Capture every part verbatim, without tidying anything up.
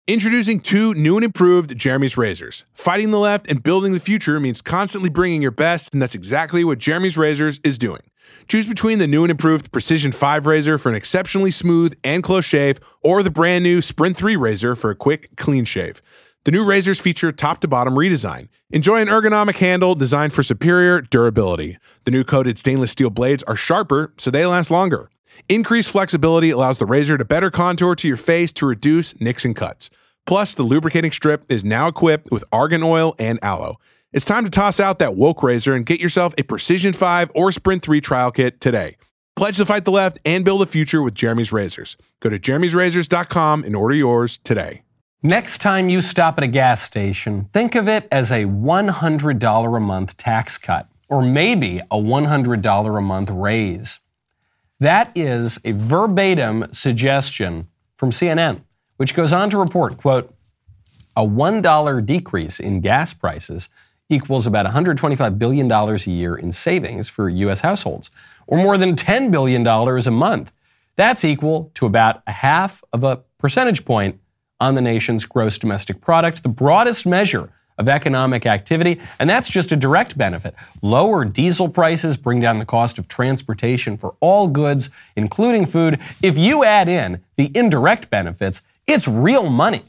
Introducing two new and improved Jeremy's razors. Fighting the left and building the future means constantly bringing your best, and that's exactly what Jeremy's Razors is doing. Choose between the new and improved Precision five razor for an exceptionally smooth and close shave, or the brand new Sprint three razor for a quick, clean shave. The new razors feature top-to-bottom redesign. Enjoy an ergonomic handle designed for superior durability. The new coated stainless steel blades are sharper, so they last longer. Increased flexibility allows the razor to better contour to your face to reduce nicks and cuts. Plus, the lubricating strip is now equipped with argan oil and aloe. It's time to toss out that woke razor and get yourself a Precision five or Sprint three trial kit today. Pledge to fight the left and build a future with Jeremy's Razors. Go to jeremy's razors dot com and order yours today. Next time you stop at a gas station, think of it as a one hundred dollars a month tax cut, or maybe a one hundred dollars a month raise. That is a verbatim suggestion from C N N, which goes on to report, quote, a one dollar decrease in gas prices equals about one hundred twenty-five billion dollars a year in savings for U S households, or more than ten billion dollars a month. That's equal to about a half of a percentage point on the nation's gross domestic product, the broadest measure of economic activity, and that's just a direct benefit. Lower diesel prices bring down the cost of transportation for all goods, including food. If you add in the indirect benefits, it's real money.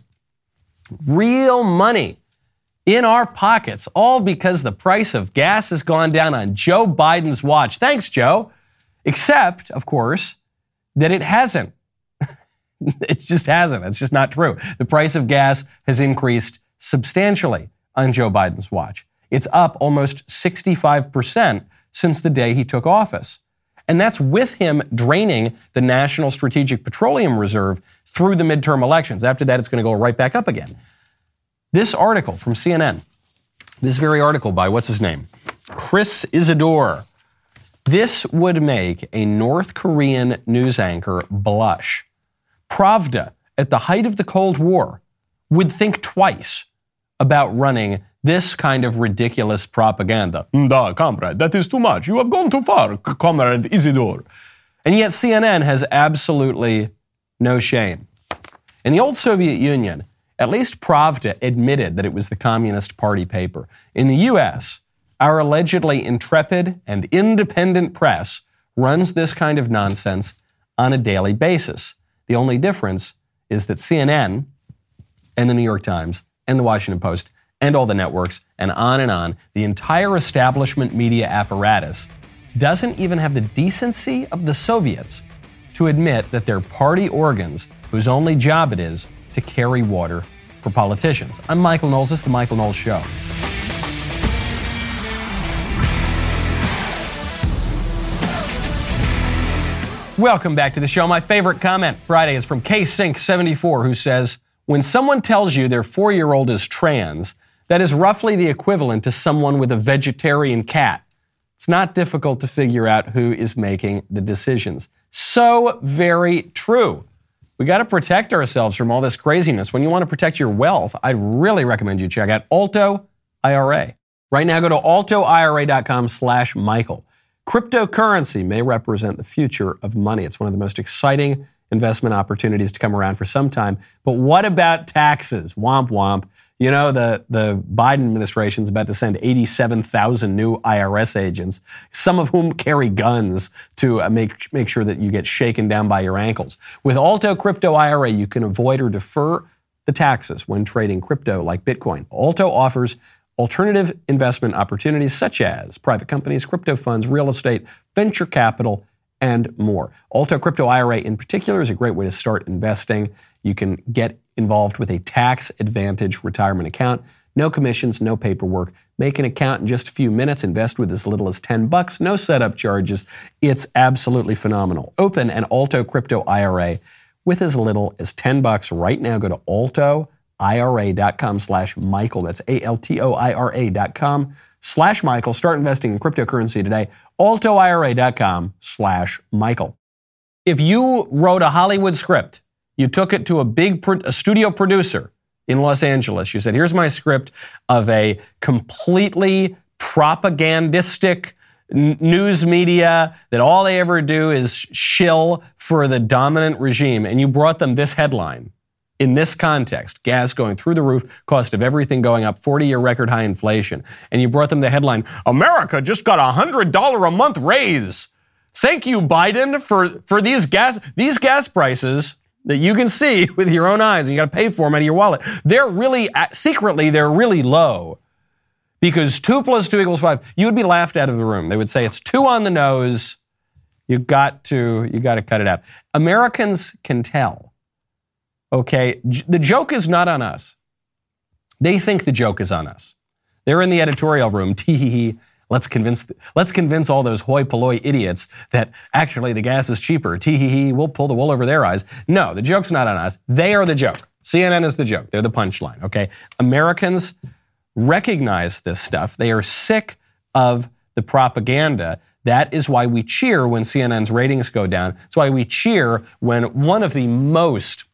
Real money in our pockets, all because the price of gas has gone down on Joe Biden's watch. Thanks, Joe. Except, of course, that it hasn't. It just hasn't. It's just not true. The price of gas has increased substantially on Joe Biden's watch. It's up almost sixty-five percent since the day he took office. And that's with him draining the National Strategic Petroleum Reserve through the midterm elections. After that, it's going to go right back up again. This article from C N N, this very article by, what's his name? Chris Isidore. This would make a North Korean news anchor blush. Pravda, at the height of the Cold War, would think twice about running this kind of ridiculous propaganda. Da, comrade, that is too much. You have gone too far, comrade Isidore. And yet C N N has absolutely no shame. In the old Soviet Union, at least Pravda admitted that it was the Communist Party paper. In the U S, our allegedly intrepid and independent press runs this kind of nonsense on a daily basis. The only difference is that C N N and the New York Times and the Washington Post and all the networks and on and on, the entire establishment media apparatus doesn't even have the decency of the Soviets to admit that they're party organs whose only job it is to carry water for politicians. I'm Michael Knowles. This is The Michael Knowles Show. Welcome back to the show. My favorite comment Friday is from K Sync seventy-four, who says, when someone tells you their four-year-old is trans, that is roughly the equivalent to someone with a vegetarian cat. It's not difficult to figure out who is making the decisions. So very true. We got to protect ourselves from all this craziness. When you want to protect your wealth, I'd really recommend you check out Alto I R A. Right now, go to altoira.com slash Michael. Cryptocurrency may represent the future of money. It's one of the most exciting investment opportunities to come around for some time. But what about taxes? Womp womp. You know, the, the Biden administration is about to send eighty-seven thousand new I R S agents, some of whom carry guns to uh, make, make sure that you get shaken down by your ankles. With Alto Crypto I R A, you can avoid or defer the taxes when trading crypto like Bitcoin. Alto offers alternative investment opportunities such as private companies, crypto funds, real estate, venture capital, and more. Alto Crypto I R A in particular is a great way to start investing. You can get involved with a tax advantage retirement account. No commissions, no paperwork. Make an account in just a few minutes. Invest with as little as ten bucks. No setup charges. It's absolutely phenomenal. Open an Alto Crypto I R A with as little as ten bucks right now. Go to altoira.com slash Michael. That's A-L-T-O-I-R-A dot com slash Michael. Start investing in cryptocurrency today. altoira.com slash Michael. If you wrote a Hollywood script, you took it to a big pro- a studio producer in Los Angeles. You said, here's my script of a completely propagandistic n- news media that all they ever do is shill for the dominant regime. And you brought them this headline in this context, gas going through the roof, cost of everything going up, forty-year record high inflation, and you brought them the headline, America just got a one hundred dollars a month raise. Thank you, Biden, for, for these gas these gas prices that you can see with your own eyes, and you got to pay for them out of your wallet. They're really, secretly, they're really low. Because two plus two equals five, you would be laughed out of the room. They would say it's two on the nose. You got to, you got to cut it out. Americans can tell. Okay, J- the joke is not on us. They think the joke is on us. They're in the editorial room. Tee hee hee. Let's convince, let's convince all those hoi polloi idiots that actually the gas is cheaper. Tee hee hee. We'll pull the wool over their eyes. No, the joke's not on us. They are the joke. C N N is the joke. They're the punchline. Okay, Americans recognize this stuff. They are sick of the propaganda. That is why we cheer when C N N's ratings go down. It's why we cheer when one of the most,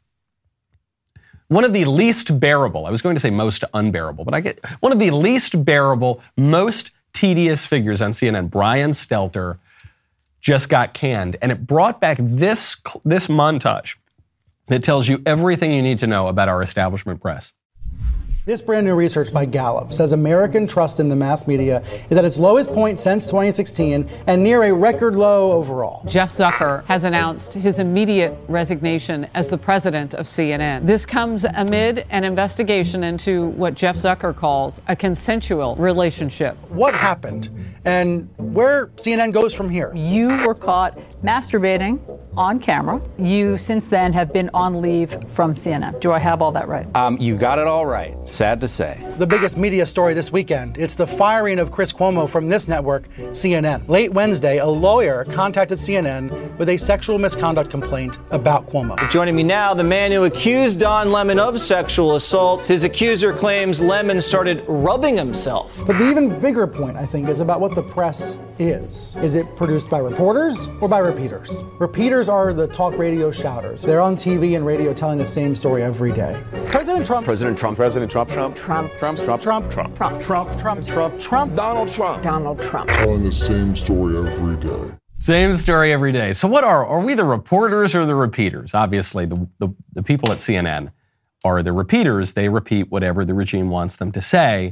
one of the least bearable, I was going to say most unbearable, but I get one of the least bearable, most tedious figures on C N N, Brian Stelter, just got canned. And it brought back this, this montage that tells you everything you need to know about our establishment press. This brand new research by Gallup says American trust in the mass media is at its lowest point since twenty sixteen and near a record low overall. Jeff Zucker has announced his immediate resignation as the president of C N N. This comes amid an investigation into what Jeff Zucker calls a consensual relationship. What happened and where C N N goes from here? You were caught masturbating on camera. You since then have been on leave from C N N. Do I have all that right? Um, you got it all right. Sad to say. The biggest media story this weekend, it's the firing of Chris Cuomo from this network, C N N. Late Wednesday, a lawyer contacted C N N with a sexual misconduct complaint about Cuomo. Joining me now, the man who accused Don Lemon of sexual assault. His accuser claims Lemon started rubbing himself. But the even bigger point, I think, is about what the press is. Is it produced by reporters or by repeaters? Repeaters are the talk radio shouters. They're on T V and radio telling the same story every day. President Trump. President Trump. President Trump. Trump. Trump. Trump. Trump. Trump. Trump. Trump. Trump. Trump. Trump. Trump. Donald Trump. Donald Trump. Telling the same story every day. Same story every day. So what are, are we the reporters or the repeaters? Obviously, the, the, the people at C N N are the repeaters. They repeat whatever the regime wants them to say.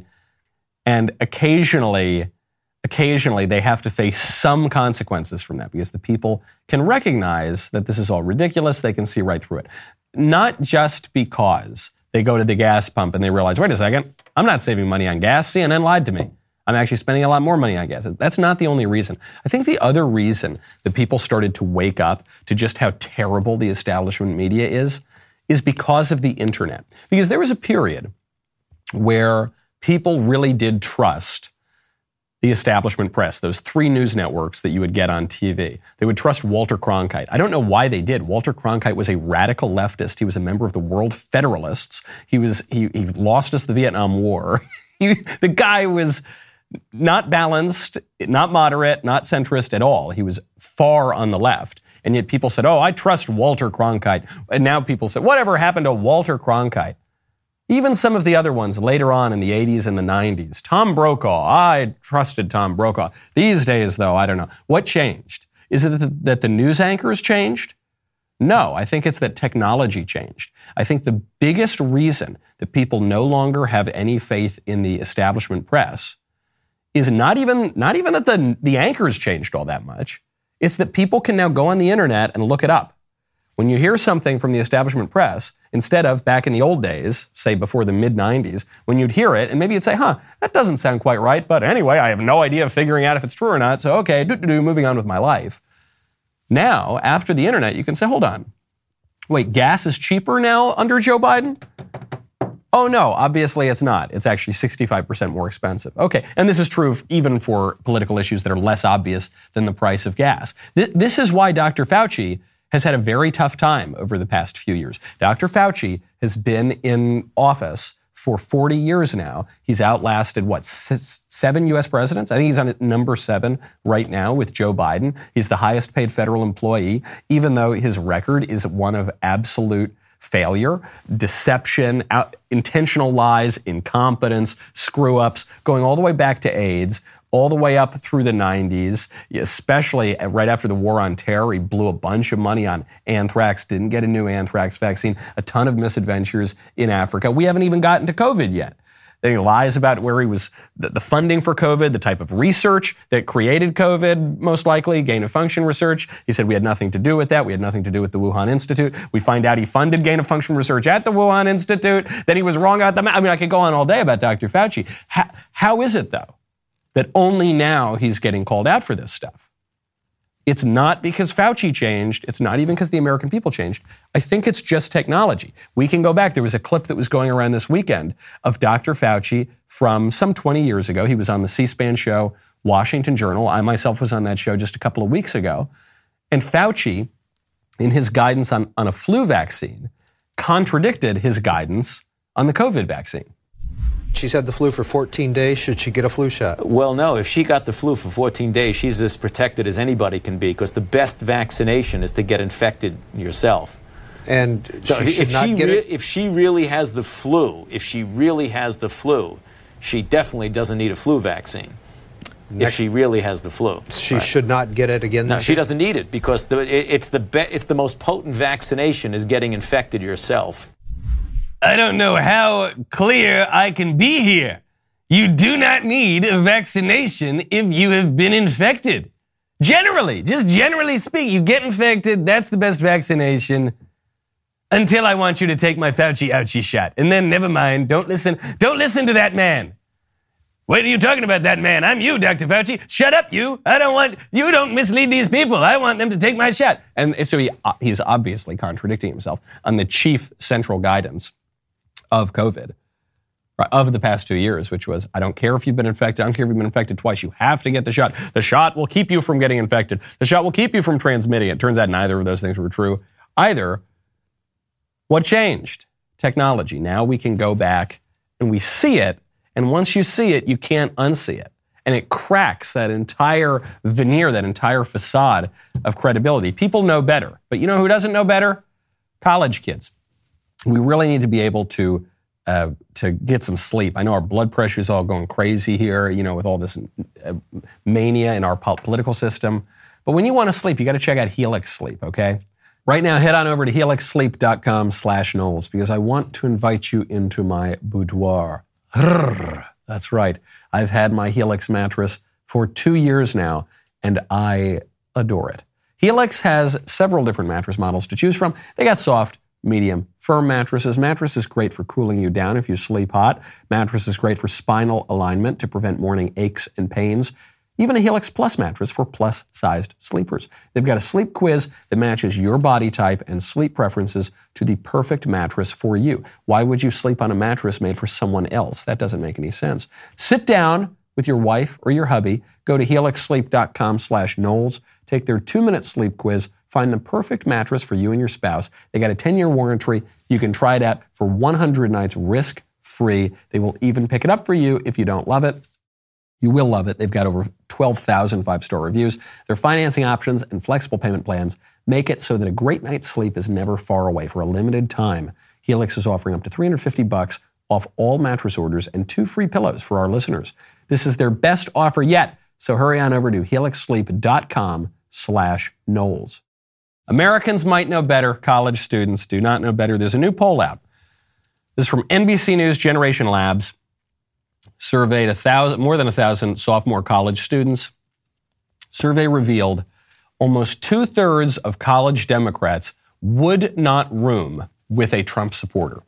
And occasionally, occasionally they have to face some consequences from that because the people can recognize that this is all ridiculous. They can see right through it. Not just because they go to the gas pump and they realize, wait a second, I'm not saving money on gas. C N N lied to me. I'm actually spending a lot more money on gas. That's not the only reason. I think the other reason that people started to wake up to just how terrible the establishment media is, is because of the internet. Because there was a period where people really did trust the establishment press, those three news networks that you would get on T V. They would trust Walter Cronkite. I don't know why they did. Walter Cronkite was a radical leftist. He was a member of the World Federalists. He was he, he lost us the Vietnam War. he, the guy was not balanced, not moderate, not centrist at all. He was far on the left. And yet people said, oh, I trust Walter Cronkite. And now people say, whatever happened to Walter Cronkite? Even some of the other ones later on in the eighties and the nineties. Tom Brokaw, I trusted Tom Brokaw. These days, though, I don't know. What changed? Is it that the news anchors changed? No, I think it's that technology changed. I think the biggest reason that people no longer have any faith in the establishment press is not even, not even that the, the anchors changed all that much. It's that people can now go on the internet and look it up. When you hear something from the establishment press, instead of back in the old days, say before the mid nineties, when you'd hear it and maybe you'd say, huh, that doesn't sound quite right, but anyway, I have no idea of figuring out if it's true or not, so okay, do-do-do, moving on with my life. Now, after the internet, you can say, hold on, wait, gas is cheaper now under Joe Biden? Oh no, obviously it's not. It's actually sixty-five percent more expensive. Okay, and this is true even for political issues that are less obvious than the price of gas. Th- this is why Doctor Fauci has had a very tough time over the past few years. Doctor Fauci has been in office for forty years now. He's outlasted, what, six, seven U S presidents? I think he's on number seven right now with Joe Biden. He's the highest paid federal employee, even though his record is one of absolute failure, deception, out, intentional lies, incompetence, screw-ups, going all the way back to AIDS, all the way up through the nineties, especially right after the war on terror. He blew a bunch of money on anthrax, didn't get a new anthrax vaccine, a ton of misadventures in Africa. We haven't even gotten to COVID yet. Then he lies about where he was, the, the funding for COVID, the type of research that created COVID, most likely, gain-of-function research. He said we had nothing to do with that. We had nothing to do with the Wuhan Institute. We find out he funded gain-of-function research at the Wuhan Institute. Then he was wrong about the, I mean, I could go on all day about Doctor Fauci. How, how is it, though, that only now he's getting called out for this stuff? It's not because Fauci changed. It's not even because the American people changed. I think it's just technology. We can go back. There was a clip that was going around this weekend of Doctor Fauci from some twenty years ago. He was on the C-SPAN show, Washington Journal. I myself was on that show just a couple of weeks ago. And Fauci, in his guidance on, on a flu vaccine, contradicted his guidance on the COVID vaccine. She's had the flu for fourteen days. Should she get a flu shot? Well, no. If she got the flu for fourteen days, she's as protected as anybody can be, because the best vaccination is to get infected yourself. And so she should if not she get re- it? If she really has the flu, if she really has the flu, she definitely doesn't need a flu vaccine. Next, if she really has the flu, she right. should not get it again. No, this she year? doesn't need it, because the, it, it's the be- it's the most potent vaccination is getting infected yourself. I don't know how clear I can be here. You do not need a vaccination if you have been infected. Generally, just generally speaking, you get infected, that's the best vaccination. Until I want you to take my Fauci ouchie shot. And then never mind, don't listen, don't listen to that man. What are you talking about, that man? I'm you, Doctor Fauci. Shut up, you. I don't want, you don't mislead these people. I want them to take my shot. And so he, he's obviously contradicting himself on the chief central guidance of COVID. Of the past two years, which was, I don't care if you've been infected, I don't care if you've been infected twice, you have to get the shot. The shot will keep you from getting infected. The shot will keep you from transmitting it. Turns out neither of those things were true either. What changed? Technology. Now we can go back and we see it, and once you see it, you can't unsee it. And it cracks that entire veneer, that entire facade of credibility. People know better. But you know who doesn't know better? College kids. We really need to be able to Uh, to get some sleep. I know our blood pressure is all going crazy here, you know, with all this uh, mania in our po- political system. But when you want to sleep, you got to check out Helix Sleep, okay? Right now, head on over to helix sleep dot com slash Knowles, because I want to invite you into my boudoir. That's right. I've had my Helix mattress for two years now, and I adore it. Helix has several different mattress models to choose from. They got soft, medium, firm mattresses. Mattress is great for cooling you down if you sleep hot. Mattress is great for spinal alignment to prevent morning aches and pains. Even a Helix Plus mattress for plus-sized sleepers. They've got a sleep quiz that matches your body type and sleep preferences to the perfect mattress for you. Why would you sleep on a mattress made for someone else? That doesn't make any sense. Sit down with your wife or your hubby. Go to helix sleep dot com slash Knowles. Take their two-minute sleep quiz. Find the perfect mattress for you and your spouse. They got a ten-year warranty. You can try it out for one hundred nights risk-free. They will even pick it up for you if you don't love it. You will love it. They've got over twelve thousand five-star reviews. Their financing options and flexible payment plans make it so that a great night's sleep is never far away. For a limited time, Helix is offering up to three hundred fifty bucks off all mattress orders and two free pillows for our listeners. This is their best offer yet, so hurry on over to helix sleep dot com slash Knowles. Americans might know better. College students do not know better. There's a new poll out. This is from N B C News Generation Labs. Surveyed a thousand, more than a thousand sophomore college students. Survey revealed almost two-thirds of college Democrats would not room with a Trump supporter.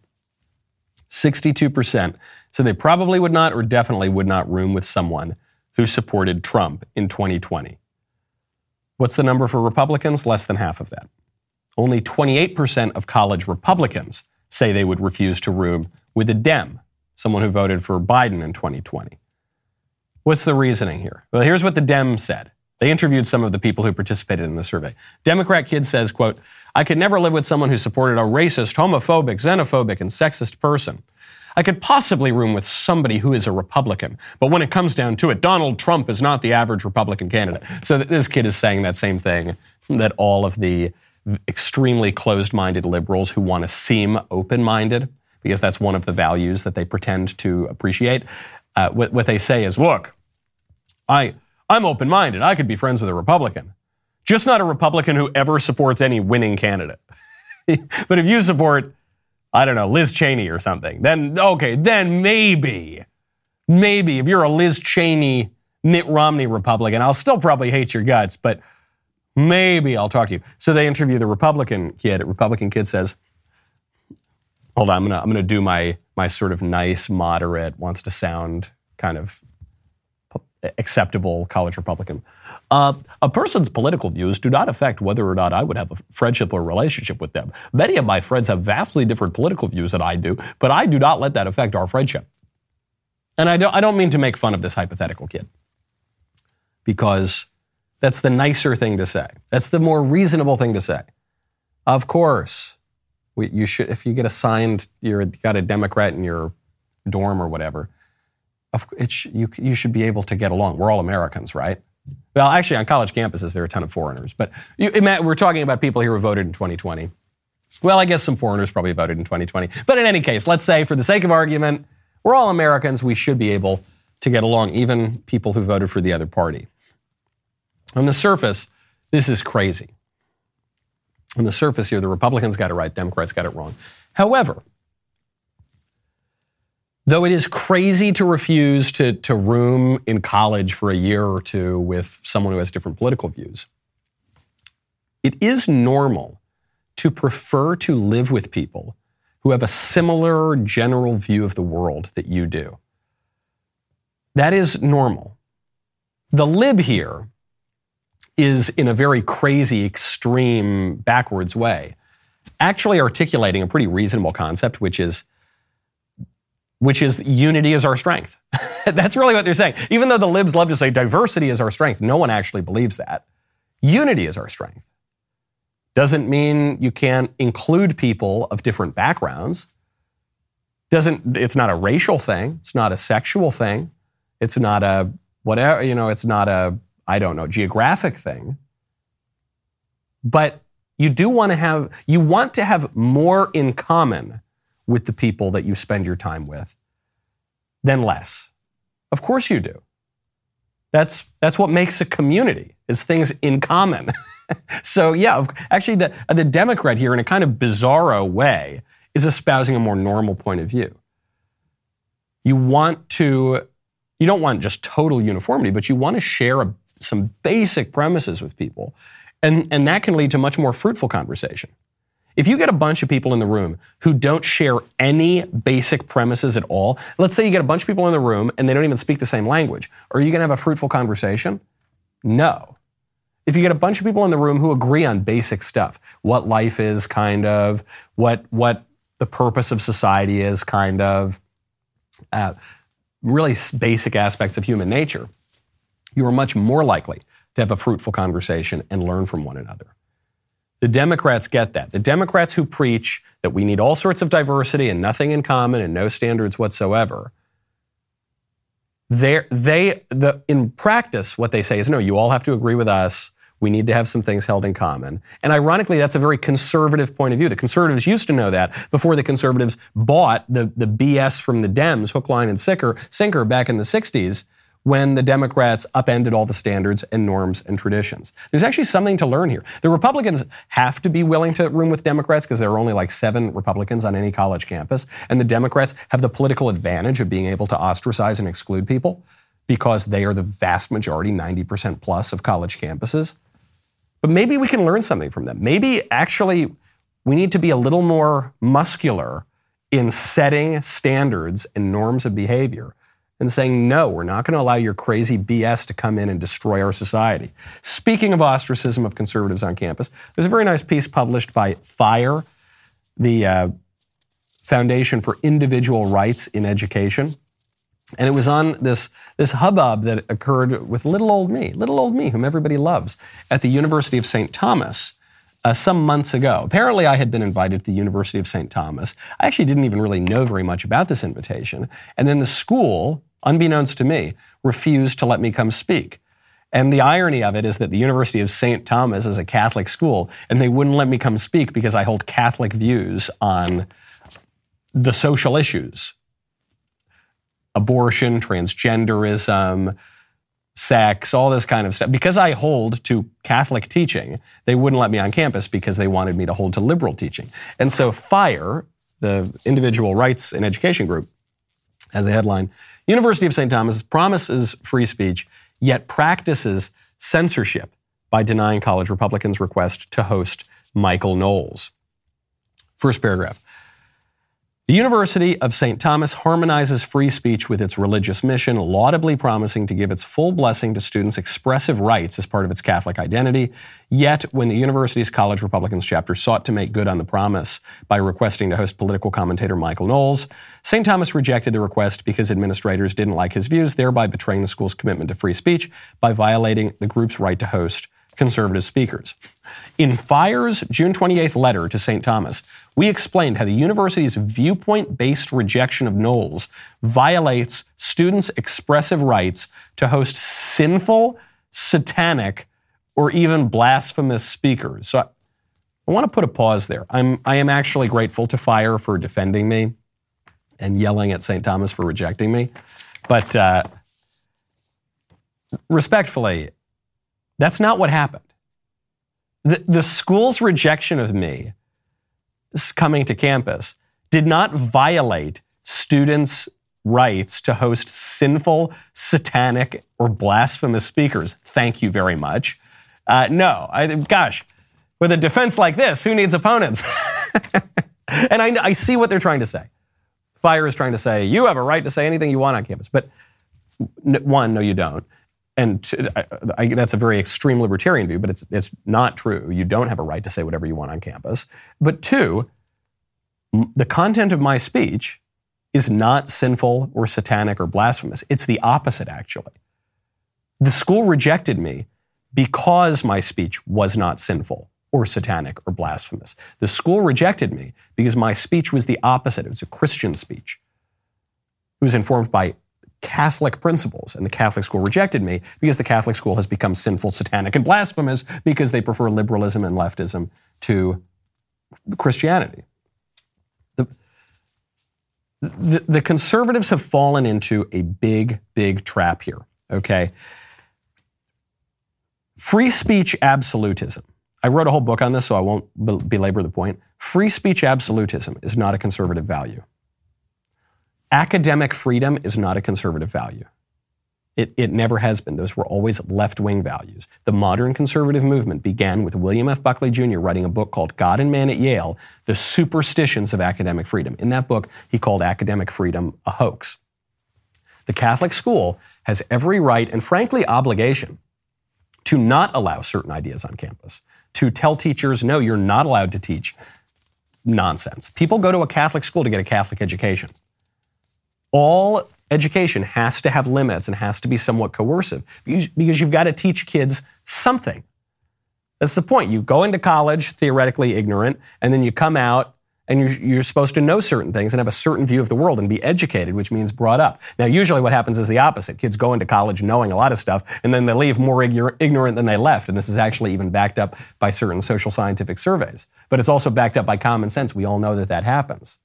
sixty-two percent said they probably would not or definitely would not room with someone who supported Trump in twenty twenty. What's the number for Republicans? Less than half of that. Only twenty-eight percent of college Republicans say they would refuse to room with a Dem, someone who voted for Biden in twenty twenty. What's the reasoning here? Well, here's what the Dem said. They interviewed some of the people who participated in the survey. Democrat kid says, quote, I could never live with someone who supported a racist, homophobic, xenophobic, and sexist person. I could possibly room with somebody who is a Republican. But when it comes down to it, Donald Trump is not the average Republican candidate. So this kid is saying that same thing that all of the extremely closed-minded liberals who want to seem open-minded, because that's one of the values that they pretend to appreciate, uh, what, what they say is, look, I, I'm open-minded. I could be friends with a Republican. Just not a Republican who ever supports any winning candidate. But if you support, I don't know, Liz Cheney or something, then, okay, then maybe, maybe if you're a Liz Cheney, Mitt Romney Republican, I'll still probably hate your guts, but maybe I'll talk to you. So they interview the Republican kid. A Republican kid says, hold on, I'm gonna I'm gonna do my my sort of nice, moderate, wants to sound kind of acceptable college Republican. Uh, a person's political views do not affect whether or not I would have a friendship or relationship with them. Many of my friends have vastly different political views than I do, but I do not let that affect our friendship. And I don't I don't mean to make fun of this hypothetical kid, because that's the nicer thing to say. That's the more reasonable thing to say. Of course, we, you should, if you get assigned, you're got a Democrat in your dorm or whatever, it sh, you, you should be able to get along. We're all Americans, right? Well, actually, on college campuses, there are a ton of foreigners. But you, we're talking about people here who voted in twenty twenty. Well, I guess some foreigners probably voted in twenty twenty. But in any case, let's say, for the sake of argument, we're all Americans. We should be able to get along, even people who voted for the other party. On the surface, this is crazy. On the surface here, the Republicans got it right, Democrats got it wrong. However, though it is crazy to refuse to, to room in college for a year or two with someone who has different political views, it is normal to prefer to live with people who have a similar general view of the world that you do. That is normal. The lib here is, in a very crazy, extreme, backwards way, actually articulating a pretty reasonable concept, which is which is unity is our strength. That's really what they're saying. Even though the libs love to say diversity is our strength, no one actually believes that. Unity is our strength. Doesn't mean you can't include people of different backgrounds. Doesn't, it's not a racial thing. It's not a sexual thing. It's not a whatever, you know, it's not a, I don't know, geographic thing. But you do want to have, you want to have more in common with the people that you spend your time with than less. Of course you do. That's, that's what makes a community, is things in common. So yeah, actually the, the Democrat here, in a kind of bizarro way, is espousing a more normal point of view. You want to, you don't want just total uniformity, but you want to share a, some basic premises with people. And, and that can lead to much more fruitful conversation. If you get a bunch of people in the room who don't share any basic premises at all, let's say you get a bunch of people in the room and they don't even speak the same language, are you going to have a fruitful conversation? No. If you get a bunch of people in the room who agree on basic stuff, what life is, kind of, what what the purpose of society is, kind of, uh, really basic aspects of human nature, you are much more likely to have a fruitful conversation and learn from one another. The Democrats get that. The Democrats who preach that we need all sorts of diversity and nothing in common and no standards whatsoever, they they the in practice what they say is, no, you all have to agree with us. We need to have some things held in common. And ironically, that's a very conservative point of view. The conservatives used to know that before the conservatives bought the, the B S from the Dems, hook, line, and sinker, sinker back in the sixties, when the Democrats upended all the standards and norms and traditions. There's actually something to learn here. The Republicans have to be willing to room with Democrats because there are only like seven Republicans on any college campus. And the Democrats have the political advantage of being able to ostracize and exclude people because they are the vast majority, ninety percent plus of college campuses. But maybe we can learn something from them. Maybe actually we need to be a little more muscular in setting standards and norms of behavior and saying, no, we're not going to allow your crazy B S to come in and destroy our society. Speaking of ostracism of conservatives on campus, there's a very nice piece published by FIRE, the uh, Foundation for Individual Rights in Education. And it was on this, this hubbub that occurred with little old me, little old me, whom everybody loves, at the University of Saint Thomas uh, some months ago. Apparently, I had been invited to the University of Saint Thomas. I actually didn't even really know very much about this invitation. And then the school, unbeknownst to me, refused to let me come speak. And the irony of it is that the University of Saint Thomas is a Catholic school, and they wouldn't let me come speak because I hold Catholic views on the social issues. Abortion, transgenderism, sex, all this kind of stuff. Because I hold to Catholic teaching, they wouldn't let me on campus because they wanted me to hold to liberal teaching. And so FIRE, the Individual Rights in Education group, has a headline, University of Saint Thomas promises free speech, yet practices censorship by denying college Republicans' request to host Michael Knowles. First paragraph. The University of Saint Thomas harmonizes free speech with its religious mission, laudably promising to give its full blessing to students' expressive rights as part of its Catholic identity. Yet, when the university's College Republicans chapter sought to make good on the promise by requesting to host political commentator Michael Knowles, Saint Thomas rejected the request because administrators didn't like his views, thereby betraying the school's commitment to free speech by violating the group's right to host conservative speakers. In FIRE's June twenty-eighth letter to Saint Thomas, we explained how the university's viewpoint-based rejection of Knowles violates students' expressive rights to host sinful, satanic, or even blasphemous speakers. So I, I want to put a pause there. I'm, I am actually grateful to FIRE for defending me and yelling at Saint Thomas for rejecting me. But uh, respectfully, that's not what happened. The, the school's rejection of me coming to campus did not violate students' rights to host sinful, satanic, or blasphemous speakers. Thank you very much. Uh, no, I, gosh, with a defense like this, who needs opponents? And I, I see what they're trying to say. FIRE is trying to say, you have a right to say anything you want on campus. But one, no, you don't. And two, I, I, that's a very extreme libertarian view, but it's it's not true. You don't have a right to say whatever you want on campus. But two, m- the content of my speech is not sinful or satanic or blasphemous. It's the opposite, actually. The school rejected me because my speech was not sinful or satanic or blasphemous. The school rejected me because my speech was the opposite. It was a Christian speech. It was informed by Catholic principles, and the Catholic school rejected me because the Catholic school has become sinful, satanic, and blasphemous because they prefer liberalism and leftism to Christianity. The, the, the conservatives have fallen into a big, big trap here, okay? Free speech absolutism. I wrote a whole book on this, so I won't belabor the point. Free speech absolutism is not a conservative value. Academic freedom is not a conservative value. It, it never has been. Those were always left-wing values. The modern conservative movement began with William F. Buckley Junior writing a book called God and Man at Yale, The Superstitions of Academic Freedom. In that book, he called academic freedom a hoax. The Catholic school has every right and, frankly, obligation to not allow certain ideas on campus, to tell teachers, no, you're not allowed to teach nonsense. People go to a Catholic school to get a Catholic education. All education has to have limits and has to be somewhat coercive because you've got to teach kids something. That's the point. You go into college theoretically ignorant, and then you come out and you're, you're supposed to know certain things and have a certain view of the world and be educated, which means brought up. Now, usually what happens is the opposite. Kids go into college knowing a lot of stuff, and then they leave more ignorant, ignorant than they left. And this is actually even backed up by certain social scientific surveys. But it's also backed up by common sense. We all know that that happens.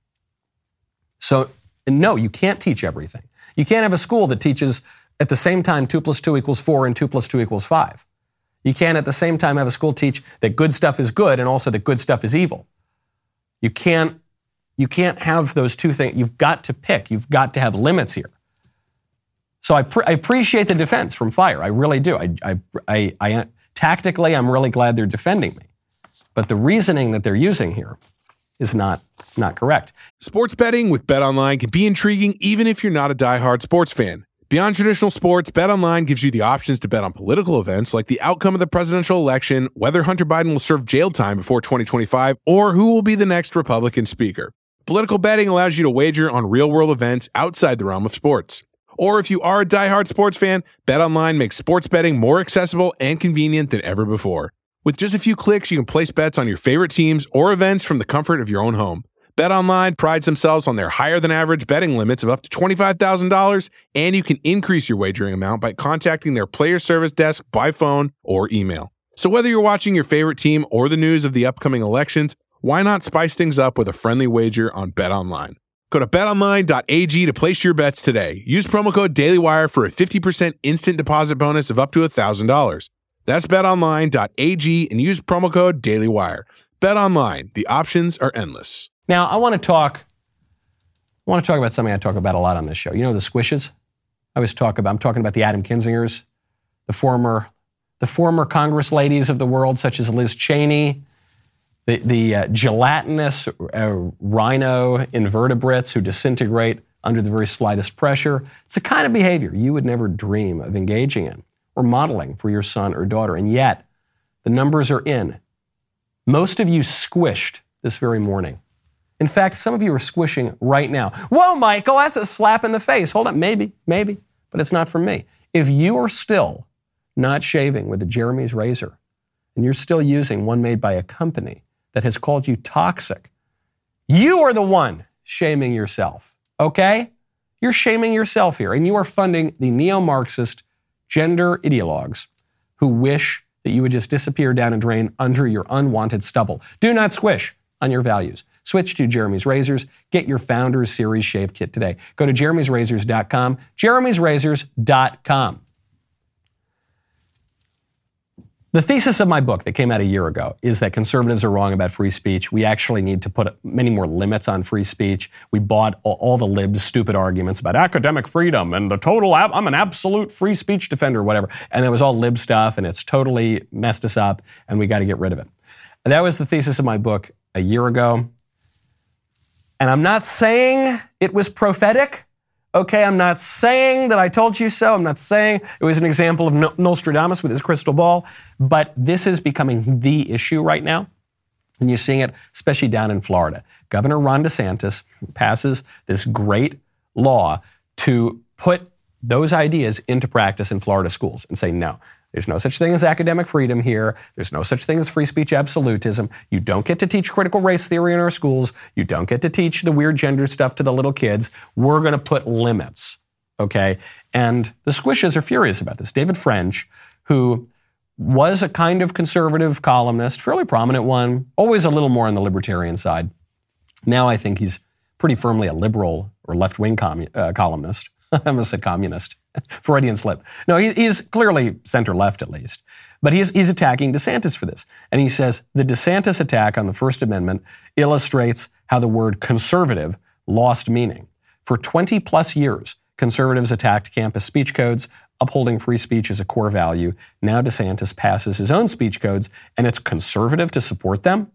So, no, you can't teach everything. You can't have a school that teaches at the same time two plus two equals four and two plus two equals five. You can't at the same time have a school teach that good stuff is good and also that good stuff is evil. You can't, you can't have those two things. You've got to pick. You've got to have limits here. So I, pre- I appreciate the defense from FIRE. I really do. I, I, I, I, tactically, I'm really glad they're defending me. But the reasoning that they're using here is not, not correct. Sports betting with BetOnline can be intriguing even if you're not a diehard sports fan. Beyond traditional sports, BetOnline gives you the options to bet on political events like the outcome of the presidential election, whether Hunter Biden will serve jail time before twenty twenty-five, or who will be the next Republican speaker. Political betting allows you to wager on real-world events outside the realm of sports. Or if you are a diehard sports fan, BetOnline makes sports betting more accessible and convenient than ever before. With just a few clicks, you can place bets on your favorite teams or events from the comfort of your own home. BetOnline prides themselves on their higher-than-average betting limits of up to twenty-five thousand dollars, and you can increase your wagering amount by contacting their player service desk by phone or email. So whether you're watching your favorite team or the news of the upcoming elections, why not spice things up with a friendly wager on BetOnline? Go to bet online dot a g to place your bets today. Use promo code DailyWire for a fifty percent instant deposit bonus of up to one thousand dollars. That's bet online dot a g and use promo code DailyWire. BetOnline, the options are endless. Now, I want to talk I want to talk about something I talk about a lot on this show. You know the squishes? I always talk about, I'm talking about the Adam Kinzingers, the former, the former Congress ladies of the world, such as Liz Cheney, the, the uh, gelatinous uh, rhino invertebrates who disintegrate under the very slightest pressure. It's the kind of behavior you would never dream of engaging in or modeling for your son or daughter. And yet, the numbers are in. Most of you squished this very morning. In fact, some of you are squishing right now. Whoa, Michael, that's a slap in the face. Hold on, maybe, maybe, but it's not from me. If you are still not shaving with a Jeremy's razor, and you're still using one made by a company that has called you toxic, you are the one shaming yourself, okay? You're shaming yourself here, and you are funding the neo-Marxist gender ideologues who wish that you would just disappear down a drain under your unwanted stubble. Do not squish on your values. Switch to Jeremy's Razors. Get your Founders Series Shave Kit today. Go to jeremy's razors dot com, jeremy's razors dot com. The thesis of my book that came out a year ago is that conservatives are wrong about free speech. We actually need to put many more limits on free speech. We bought all, all the libs' stupid arguments about academic freedom and the total, ab- I'm an absolute free speech defender, whatever. And it was all lib stuff, and it's totally messed us up, and we got to get rid of it. And that was the thesis of my book a year ago. And I'm not saying it was prophetic, okay? I'm not saying that I told you so. I'm not saying it was an example of Nostradamus with his crystal ball. But this is becoming the issue right now. And you're seeing it, especially down in Florida. Governor Ron DeSantis passes this great law to put those ideas into practice in Florida schools and say, no, there's no such thing as academic freedom here. There's no such thing as free speech absolutism. You don't get to teach critical race theory in our schools. You don't get to teach the weird gender stuff to the little kids. We're going to put limits, okay? And the squishes are furious about this. David French, who was a kind of conservative columnist, fairly prominent one, always a little more on the libertarian side. Now I think he's pretty firmly a liberal or left-wing commu- uh, columnist. I almost said communist. Freudian slip. No, he, he's clearly center-left at least. But he's, he's attacking DeSantis for this. And he says, the DeSantis attack on the First Amendment illustrates how the word conservative lost meaning. For twenty plus years, conservatives attacked campus speech codes, upholding free speech as a core value. Now DeSantis passes his own speech codes, and it's conservative to support them?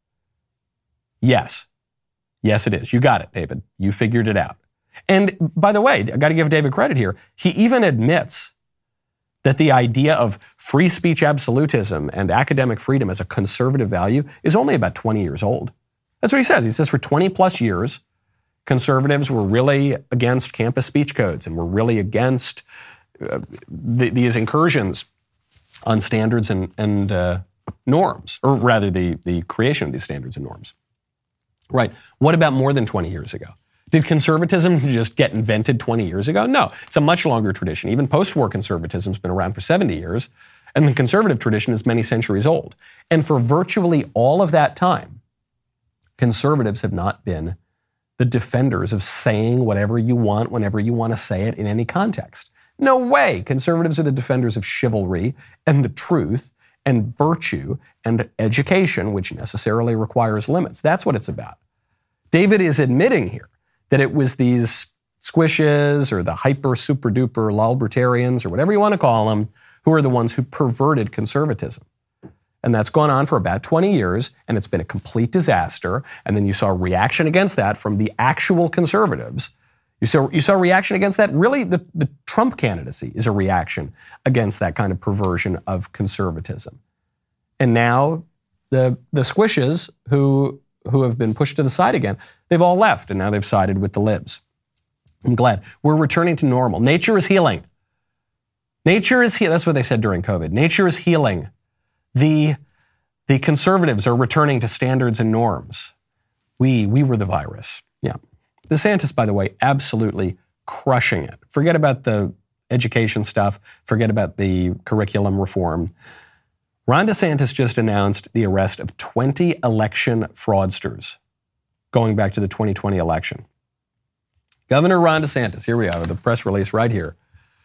Yes. Yes, it is. You got it, David. You figured it out. And by the way, I got to give David credit here. He even admits that the idea of free speech absolutism and academic freedom as a conservative value is only about twenty years old. That's what he says. He says for twenty plus years, conservatives were really against campus speech codes and were really against uh, th- these incursions on standards and, and uh, norms, or rather the, the creation of these standards and norms. Right. What about more than twenty years ago? Did conservatism just get invented twenty years ago? No, it's a much longer tradition. Even post-war conservatism has been around for seventy years, and the conservative tradition is many centuries old. And for virtually all of that time, conservatives have not been the defenders of saying whatever you want whenever you want to say it in any context. No way. Conservatives are the defenders of chivalry and the truth and virtue and education, which necessarily requires limits. That's what it's about. David is admitting here that it was these squishes or the hyper, super duper lolbertarians or whatever you want to call them, who are the ones who perverted conservatism. And that's gone on for about twenty years, and it's been a complete disaster. And then you saw a reaction against that from the actual conservatives. You saw, you saw a reaction against that. Really, the, the Trump candidacy is a reaction against that kind of perversion of conservatism. And now the, the squishes who, who have been pushed to the side again, they've all left, and now they've sided with the libs. I'm glad. We're returning to normal. Nature is healing. Nature is healing. That's what they said during COVID. Nature is healing. The, the conservatives are returning to standards and norms. We, we were the virus. Yeah. DeSantis, by the way, absolutely crushing it. Forget about the education stuff. Forget about the curriculum reform. Ron DeSantis just announced the arrest of twenty election fraudsters going back to the twenty twenty election. Governor Ron DeSantis, here we are, the press release right here.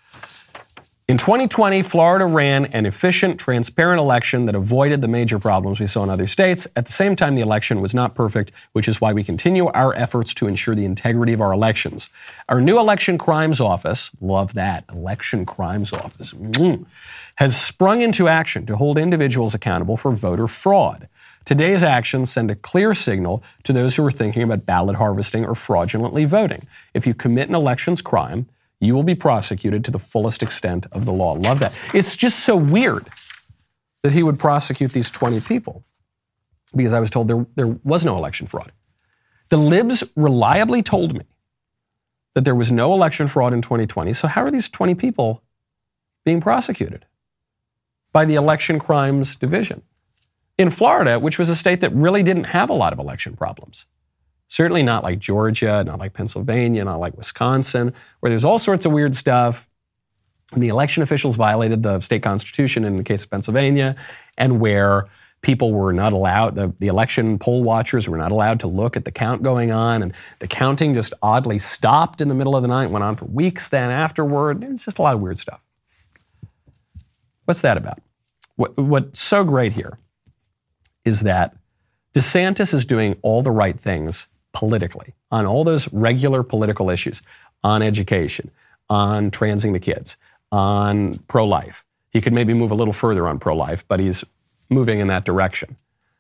In twenty twenty, Florida ran an efficient, transparent election that avoided the major problems we saw in other states. At the same time, the election was not perfect, which is why we continue our efforts to ensure the integrity of our elections. Our new Election Crimes Office, love that, Election Crimes Office, mm, has sprung into action to hold individuals accountable for voter fraud. Today's actions send a clear signal to those who are thinking about ballot harvesting or fraudulently voting. If you commit an elections crime, you will be prosecuted to the fullest extent of the law. Love that. It's just so weird that he would prosecute these twenty people because I was told there, there was no election fraud. The libs reliably told me that there was no election fraud in twenty twenty. So how are these twenty people being prosecuted? By the Election Crimes Division. In Florida, which was a state that really didn't have a lot of election problems. Certainly not like Georgia, not like Pennsylvania, not like Wisconsin, where there's all sorts of weird stuff. And the election officials violated the state constitution in the case of Pennsylvania, and where people were not allowed, the, the election poll watchers were not allowed to look at the count going on, and the counting just oddly stopped in the middle of the night, went on for weeks then afterward. It's just a lot of weird stuff. What's that about? What, what's so great here is that DeSantis is doing all the right things politically, on all those regular political issues, on education, on transing the kids, on pro-life. He could maybe move a little further on pro-life, but he's moving in that direction.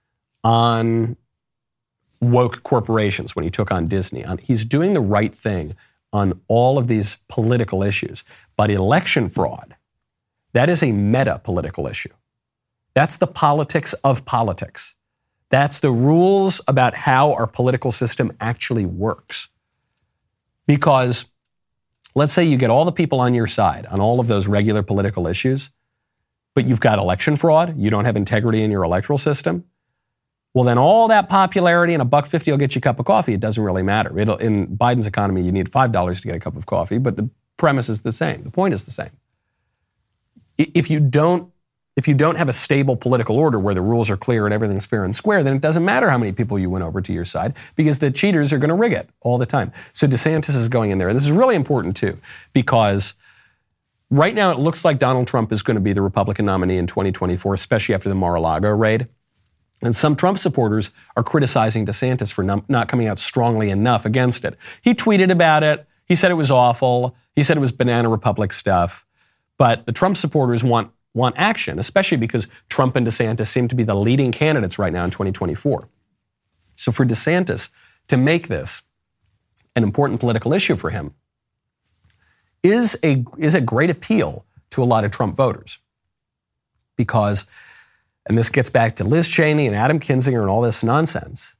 On woke corporations when he took on Disney. On, he's doing the right thing on all of these political issues. But election fraud, that is a meta-political issue. That's the politics of politics. That's the rules about how our political system actually works. Because let's say you get all the people on your side on all of those regular political issues, but you've got election fraud, you don't have integrity in your electoral system, well, then all that popularity and a buck fifty will get you a cup of coffee. It doesn't really matter. It'll, in Biden's economy, you need five dollars to get a cup of coffee, but the premise is the same. The point is the same. If you don't If you don't have a stable political order where the rules are clear and everything's fair and square, then it doesn't matter how many people you win over to your side because the cheaters are going to rig it all the time. So DeSantis is going in there. And this is really important, too, because right now it looks like Donald Trump is going to be the Republican nominee in twenty twenty-four, especially after the Mar-a-Lago raid. And some Trump supporters are criticizing DeSantis for not coming out strongly enough against it. He tweeted about it. He said it was awful. He said it was Banana Republic stuff. But the Trump supporters want want action, especially because Trump and DeSantis seem to be the leading candidates right now in twenty twenty-four. So for DeSantis to make this an important political issue for him is a, is a great appeal to a lot of Trump voters. Because, and this gets back to Liz Cheney and Adam Kinzinger and all this nonsense,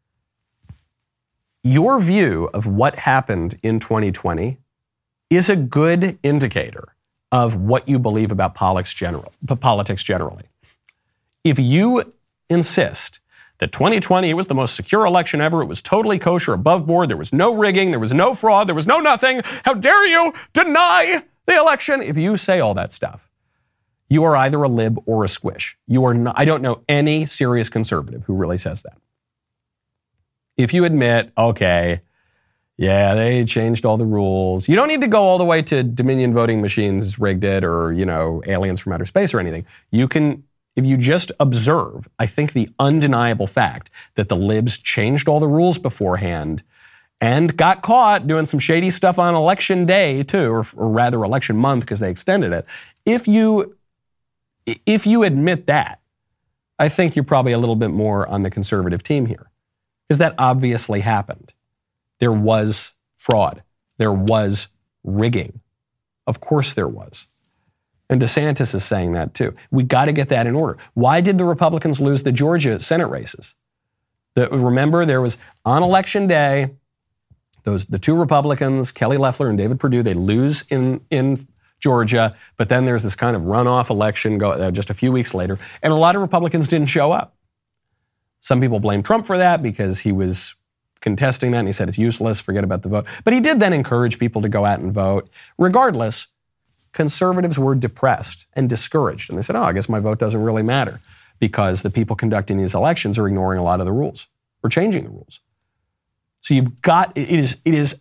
your view of what happened in twenty twenty is a good indicator of what you believe about politics, general, politics generally. If you insist that twenty twenty was the most secure election ever, it was totally kosher, above board, there was no rigging, there was no fraud, there was no nothing, how dare you deny the election? If you say all that stuff, you are either a lib or a squish. You are not, I don't know any serious conservative who really says that. If you admit, okay, yeah, they changed all the rules. You don't need to go all the way to Dominion voting machines rigged it or, you know, aliens from outer space or anything. You can, if you just observe, I think the undeniable fact that the libs changed all the rules beforehand and got caught doing some shady stuff on election day too, or, or rather election month because they extended it. If you, if you admit that, I think you're probably a little bit more on the conservative team here because that obviously happened. There was fraud. There was rigging. Of course there was. And DeSantis is saying that too. We got to get that in order. Why did the Republicans lose the Georgia Senate races? The, remember, there was on election day, those the two Republicans, Kelly Loeffler and David Perdue, they lose in, in Georgia, but then there's this kind of runoff election go, uh, just a few weeks later, and a lot of Republicans didn't show up. Some people blame Trump for that because he was contesting that, and he said it's useless, forget about the vote. But he did then encourage people to go out and vote. Regardless, conservatives were depressed and discouraged. And they said, oh, I guess my vote doesn't really matter because the people conducting these elections are ignoring a lot of the rules or changing the rules. So you've got, it is, it is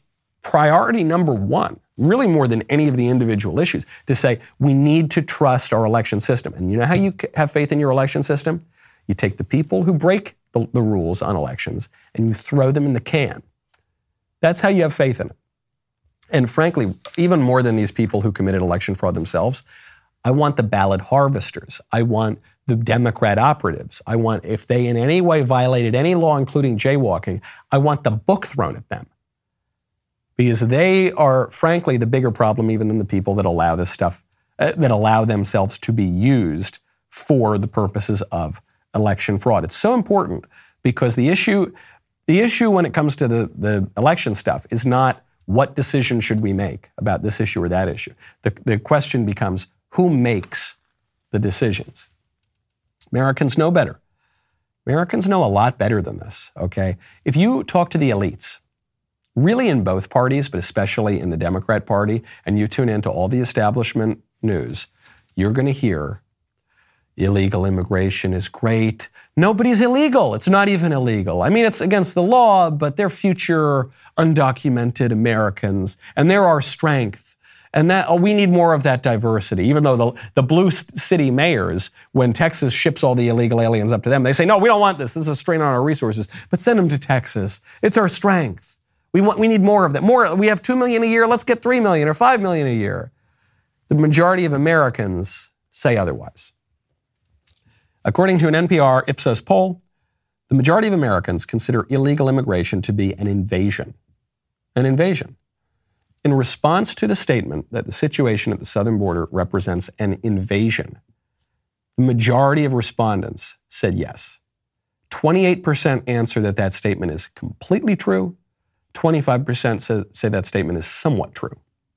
priority number one, really more than any of the individual issues, to say we need to trust our election system. And you know how you have faith in your election system? You take the people who break the, the rules on elections and you throw them in the can. That's how you have faith in it. And frankly, even more than these people who committed election fraud themselves, I want the ballot harvesters. I want the Democrat operatives. I want, if they in any way violated any law, including jaywalking, I want the book thrown at them. Because they are, frankly, the bigger problem even than the people that allow this stuff, uh, that allow themselves to be used for the purposes of election fraud. It's so important because the issue, the issue when it comes to the, the election stuff is not what decision should we make about this issue or that issue. The, the question becomes, who makes the decisions? Americans know better. Americans know a lot better than this, okay? If you talk to the elites, really in both parties, but especially in the Democrat Party, and you tune into all the establishment news, you're going to hear illegal immigration is great. Nobody's illegal. It's not even illegal. I mean, it's against the law, but they're future undocumented Americans, and they're our strength. And that, oh, we need more of that diversity. Even though the, the blue city mayors, when Texas ships all the illegal aliens up to them, they say, no, we don't want this. This is a strain on our resources. But send them to Texas. It's our strength. We want, we need more of that. More. We have two million a year. Let's get three million or five million a year. The majority of Americans say otherwise. According to an N P R Ipsos poll, the majority of Americans consider illegal immigration to be an invasion. An invasion. In response to the statement that the situation at the southern border represents an invasion, the majority of respondents said yes. twenty-eight percent answer that that statement is completely true. twenty-five percent say, say that statement is somewhat true.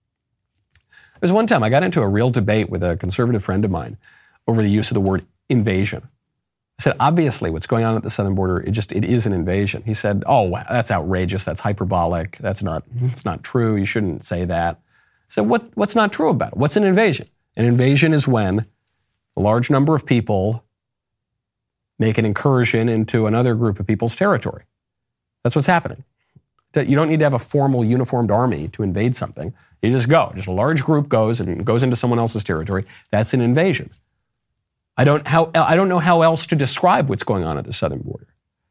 There was one time I got into a real debate with a conservative friend of mine over the use of the word invasion. I said, obviously, what's going on at the southern border, it just, it is an invasion. He said, oh, wow, that's outrageous. That's hyperbolic. That's not, it's not true. You shouldn't say that. I said, what, what's not true about it? What's an invasion? An invasion is when a large number of people make an incursion into another group of people's territory. That's what's happening. You don't need to have a formal uniformed army to invade something. You just go. Just a large group goes and goes into someone else's territory. That's an invasion. I don't, how, I don't know how else to describe what's going on at the southern border.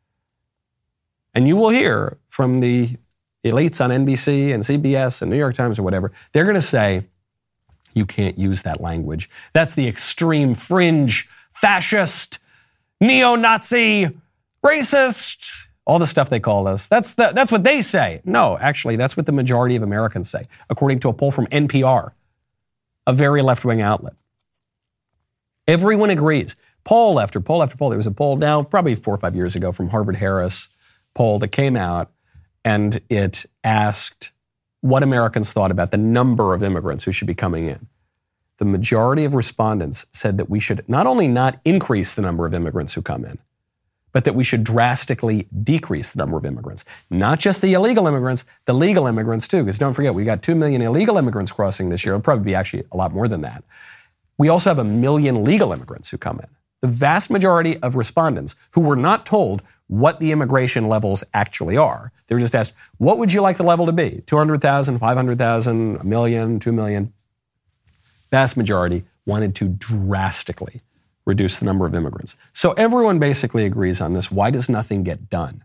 And you will hear from the elites on N B C and C B S and New York Times or whatever, they're going to say, you can't use that language. That's the extreme fringe, fascist, neo-Nazi, racist, all the stuff they call us. That's, the, that's what they say. No, actually, that's what the majority of Americans say, according to a poll from N P R, a very left-wing outlet. Everyone agrees. Poll after poll after poll. There was a poll now, probably four or five years ago, from Harvard-Harris poll that came out, and it asked what Americans thought about the number of immigrants who should be coming in. The majority of respondents said that we should not only not increase the number of immigrants who come in, but that we should drastically decrease the number of immigrants. Not just the illegal immigrants, the legal immigrants too, because don't forget, we got two million illegal immigrants crossing this year. It'll probably be actually a lot more than that. We also have a million legal immigrants who come in. The vast majority of respondents who were not told what the immigration levels actually are. They were just asked, what would you like the level to be? two hundred thousand, five hundred thousand, a million, two million? Vast majority wanted to drastically reduce the number of immigrants. So everyone basically agrees on this. Why does nothing get done?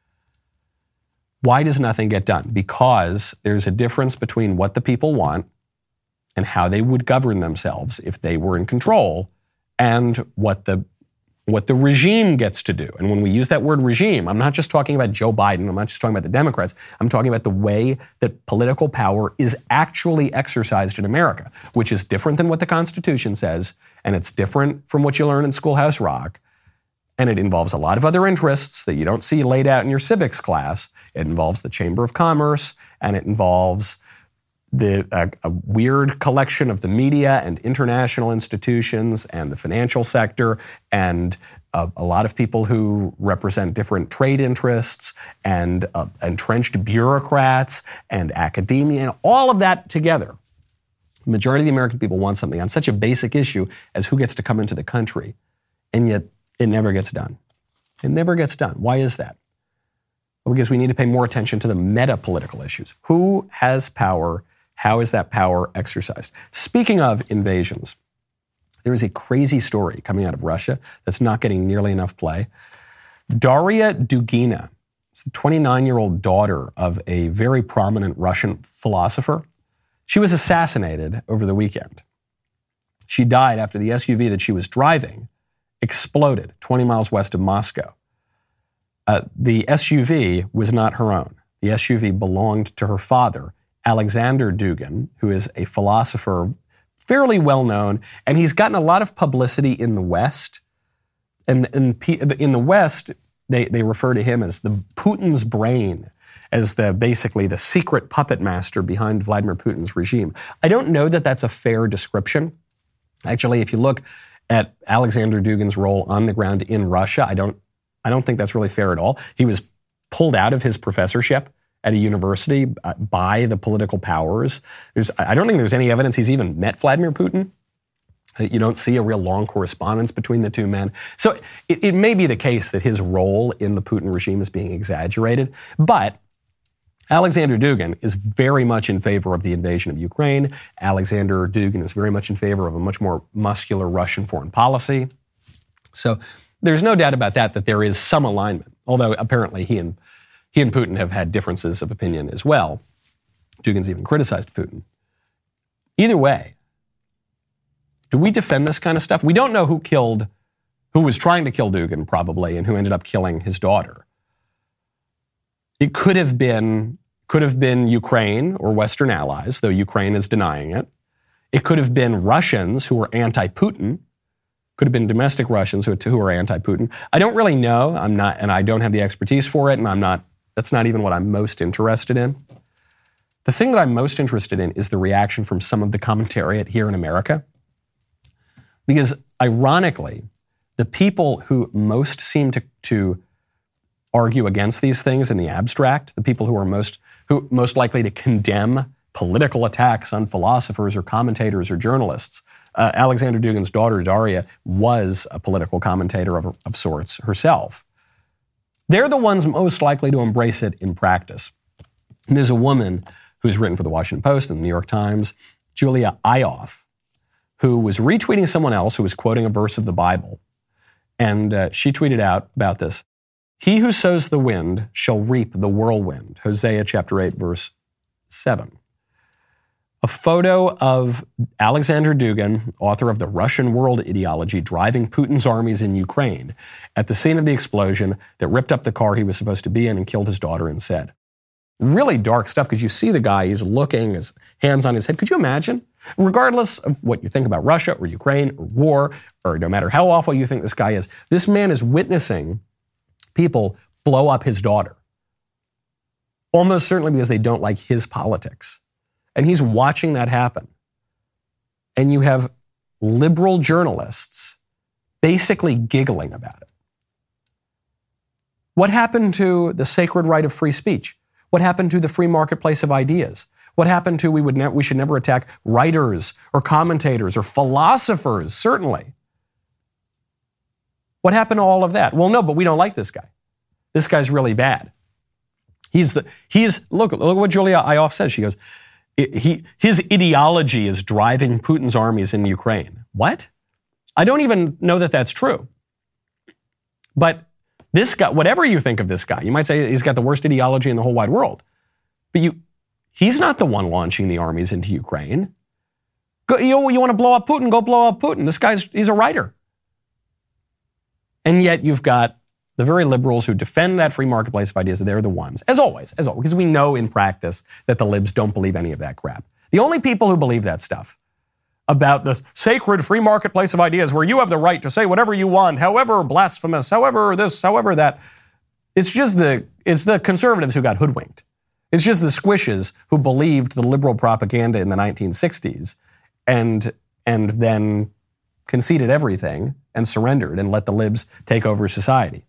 Why does nothing get done? Because there's a difference between what the people want and how they would govern themselves if they were in control, and what the what the regime gets to do. And when we use that word regime, I'm not just talking about Joe Biden, I'm not just talking about the Democrats, I'm talking about the way that political power is actually exercised in America, which is different than what the Constitution says, and it's different from what you learn in Schoolhouse Rock, and it involves a lot of other interests that you don't see laid out in your civics class. It involves the Chamber of Commerce, and it involves the uh, a weird collection of the media and international institutions and the financial sector and uh, a lot of people who represent different trade interests and uh, entrenched bureaucrats and academia and all of that together. The majority of the American people want something on such a basic issue as who gets to come into the country, and yet it never gets done. It never gets done. Why is that? because we need to pay more attention to the meta-political issues. Who has power? How is that power exercised? Speaking of invasions, there is a crazy story coming out of Russia that's not getting nearly enough play. Daria Dugina is the twenty-nine-year-old daughter of a very prominent Russian philosopher. She was assassinated over the weekend. She died after the S U V that she was driving exploded twenty miles west of Moscow. Uh, the S U V was not her own. The S U V belonged to her father, Alexander Dugin, who is a philosopher fairly well known, and he's gotten a lot of publicity in the West. And, and in the West, they, they refer to him as the Putin's brain, as the basically the secret puppet master behind Vladimir Putin's regime. I don't know that that's a fair description. Actually, if you look at Alexander Dugin's role on the ground in Russia, I don't I don't think that's really fair at all. He was pulled out of his professorship at a university by the political powers. There's, I don't think there's any evidence he's even met Vladimir Putin. You don't see a real long correspondence between the two men. So it, it may be the case that his role in the Putin regime is being exaggerated, but Alexander Dugin is very much in favor of the invasion of Ukraine. Alexander Dugin is very much in favor of a much more muscular Russian foreign policy. So there's no doubt about that, that there is some alignment, although apparently he and he and Putin have had differences of opinion as well. Dugin's even criticized Putin. Either way, do we defend this kind of stuff? We don't know who killed, who was trying to kill Dugin probably, and who ended up killing his daughter. It could have been, could have been Ukraine or Western allies, though Ukraine is denying it. It could have been Russians who were anti-Putin. Could have been domestic Russians who, who are anti-Putin. I don't really know. I'm not, and I don't have the expertise for it, and I'm not, that's not even what I'm most interested in. The thing that I'm most interested in is the reaction from some of the commentariat here in America. Because ironically, the people who most seem to, to argue against these things in the abstract, the people who are most who most likely to condemn political attacks on philosophers or commentators or journalists. Uh, Alexander Dugin's daughter, Daria, was a political commentator of, of sorts herself. They're the ones most likely to embrace it in practice. And there's a woman who's written for the Washington Post and the New York Times, Julia Ioffe, who was retweeting someone else who was quoting a verse of the Bible. And uh, she tweeted out about this. He who sows the wind shall reap the whirlwind. Hosea chapter eight, verse seven. A photo of Alexander Dugin, author of the Russian World Ideology, driving Putin's armies in Ukraine at the scene of the explosion that ripped up the car he was supposed to be in and killed his daughter instead. Really dark stuff, because you see the guy, he's looking, his hands on his head. Could you imagine? Regardless of what you think about Russia or Ukraine or war, or no matter how awful you think this guy is, this man is witnessing people blow up his daughter. Almost certainly because they don't like his politics. And he's watching that happen. And you have liberal journalists basically giggling about it. What happened to the sacred right of free speech? What happened to the free marketplace of ideas? What happened to we would ne- we should never attack writers or commentators or philosophers, certainly. What happened to all of that? Well, no, but we don't like this guy. This guy's really bad. He's the, he's, look, look what Julia Ioffe says. She goes, he, his ideology is driving Putin's armies in Ukraine. What? I don't even know that that's true. But this guy, whatever you think of this guy, you might say he's got the worst ideology in the whole wide world. But you, he's not the one launching the armies into Ukraine. Go, you, you want to blow up Putin, go blow up Putin. This guy's, he's a writer. And yet you've got the very liberals who defend that free marketplace of ideas. They're the ones, as always, as always, because we know in practice that the libs don't believe any of that crap. The only people who believe that stuff about the sacred free marketplace of ideas where you have the right to say whatever you want, however blasphemous, however this, however that, it's just the, it's the conservatives who got hoodwinked. It's just the squishes who believed the liberal propaganda in the nineteen sixties and, and then conceded everything and surrendered and let the libs take over society.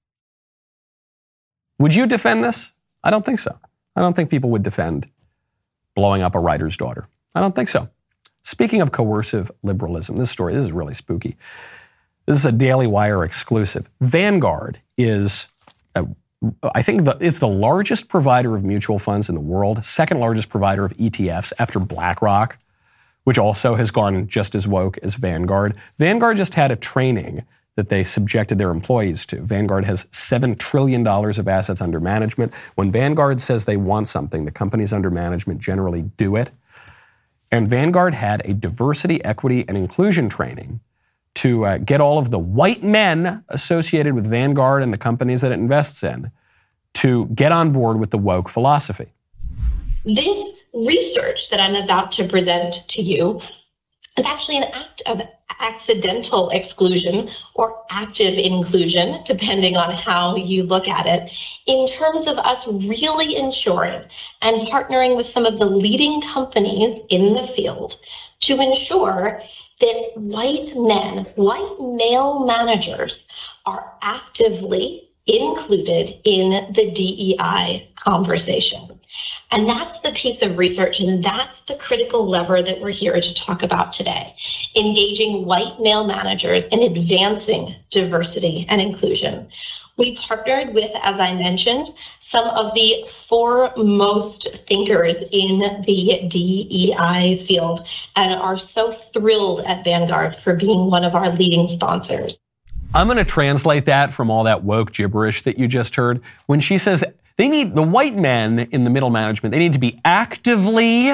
Would you defend this? I don't think so. I don't think people would defend blowing up a writer's daughter. I don't think so. Speaking of coercive liberalism, this story, this is really spooky. This is a Daily Wire exclusive. Vanguard is a, I think the, it's the largest provider of mutual funds in the world, second largest provider of E T Fs after BlackRock, which also has gone just as woke as Vanguard. Vanguard just had a training that they subjected their employees to. Vanguard has seven trillion dollars of assets under management. When Vanguard says they want something, the companies under management generally do it. And Vanguard had a diversity, equity, and inclusion training to uh, get all of the white men associated with Vanguard and the companies that it invests in to get on board with the woke philosophy. This research that I'm about to present to you is actually an act of accidental exclusion or active inclusion, depending on how you look at it, in terms of us really ensuring and partnering with some of the leading companies in the field to ensure that white men, white male managers are actively included in the D E I conversation. And that's the piece of research, and that's the critical lever that we're here to talk about today, engaging white male managers in advancing diversity and inclusion. We partnered with, as I mentioned, some of the foremost thinkers in the D E I field and are so thrilled at Vanguard for being one of our leading sponsors. I'm going to translate that from all that woke gibberish that you just heard. When she says they need, the white men in the middle management, they need to be actively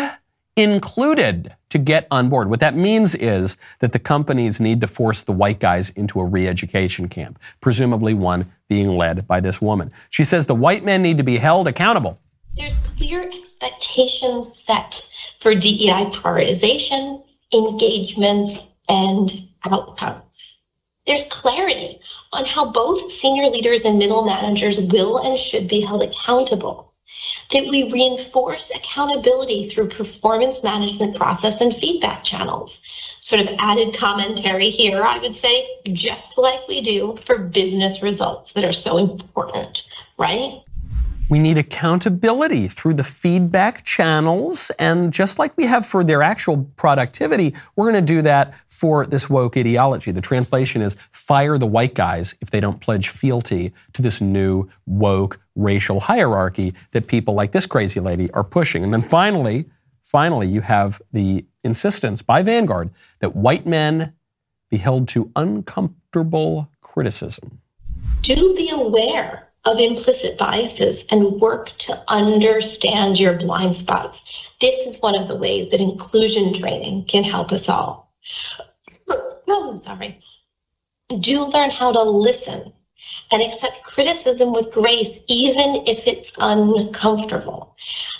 included to get on board. What that means is that the companies need to force the white guys into a re-education camp, presumably one being led by this woman. She says the white men need to be held accountable. There's clear expectations set for D E I prioritization, engagement, and outcomes. There's clarity on how both senior leaders and middle managers will and should be held accountable. That we reinforce accountability through performance management process and feedback channels. Sort of added commentary here, I would say, just like we do for business results that are so important, right? We need accountability through the feedback channels, and just like we have for their actual productivity, we're going to do that for this woke ideology. The translation is fire the white guys if they don't pledge fealty to this new woke racial hierarchy that people like this crazy lady are pushing. And then finally, finally, you have the insistence by Vanguard that white men be held to uncomfortable criticism. Do be aware of implicit biases and work to understand your blind spots. This is one of the ways that inclusion training can help us all. No, I'm sorry. Do learn how to listen and accept criticism with grace, even if it's uncomfortable.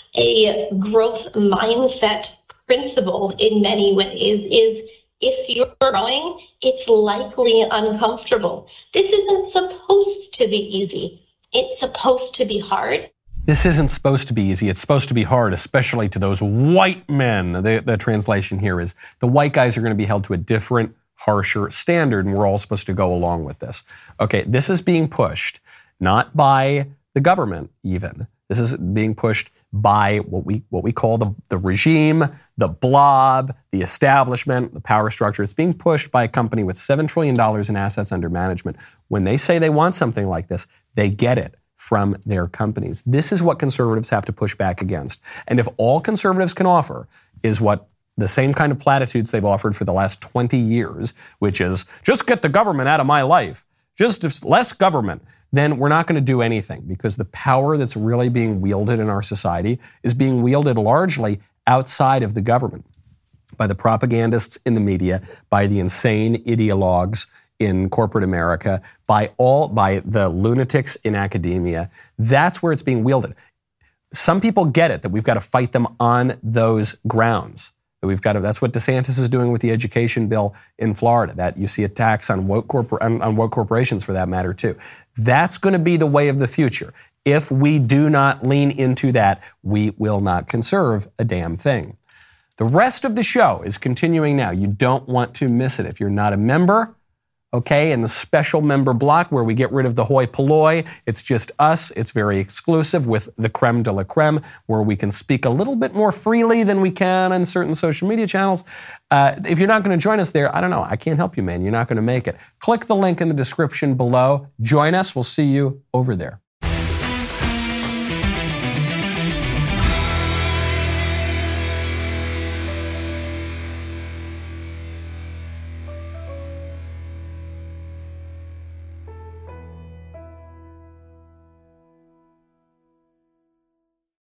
A growth mindset principle in many ways is if you're growing, it's likely uncomfortable. This isn't supposed to be easy. It's supposed to be hard. This isn't supposed to be easy. It's supposed to be hard, especially to those white men. The, the translation here is the white guys are going to be held to a different, harsher standard, and we're all supposed to go along with this. Okay, this is being pushed not by the government even. This is being pushed by what we what we call the, the regime, the blob, the establishment, the power structure. It's being pushed by a company with seven trillion dollars in assets under management. When they say they want something like this, they get it from their companies. This is what conservatives have to push back against. And if all conservatives can offer is what the same kind of platitudes they've offered for the last twenty years, which is just get the government out of my life, just less government, then we're not going to do anything, because the power that's really being wielded in our society is being wielded largely outside of the government, by the propagandists in the media, by the insane ideologues in corporate America, by all, by the lunatics in academia. That's where it's being wielded. Some people get it, that we've got to fight them on those grounds. That we've got to, that's what DeSantis is doing with the education bill in Florida. That you see attacks on woke, corpor, on, on woke corporations for that matter too. That's going to be the way of the future. If we do not lean into that, we will not conserve a damn thing. The rest of the show is continuing now. You don't want to miss it. If you're not a member, okay, in the special member block where we get rid of the hoi polloi, it's just us. It's very exclusive with the creme de la creme, where we can speak a little bit more freely than we can on certain social media channels. Uh, if you're not going to join us there, I don't know. I can't help you, man. You're not going to make it. Click the link in the description below. Join us. We'll see you over there.